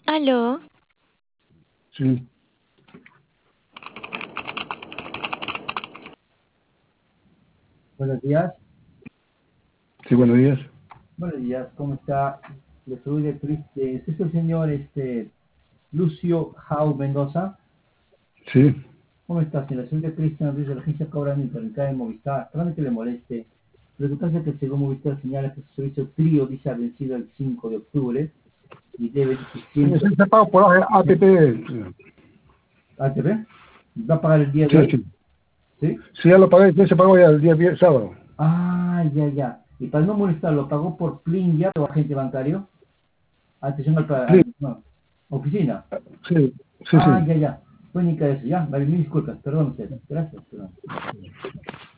Aló, Sí, Buenos días. sí, buenos días. Buenos días, ¿cómo está? Le saluda ¿Es el señor Lucio Jau Mendoza? Sí, ¿Cómo está, señor? Soy de Cristian Ruiz de la agencia Cobra Internet de Movistar. Solamente le moleste. Lo que pasa es que según Movistar señala que su servicio Trío dice ha vencido el 5 de octubre y debe, dice, sí, 100 se pago por APP. ATV. ¿Va a pagar el día de Sí, hoy? sí. ¿Sí? Sí, ya lo pagué, ya se pagó ya el día sábado. Ah, ya, ya. Y para no molestar, ¿lo pagó por Plin ya o agente bancario? Atención Sí, no, oficina. sí, sí, Ah, sí. ya, ya. Fue ni eso. Ya, vale, mil disculpas. Perdón usted. Gracias. Perdón.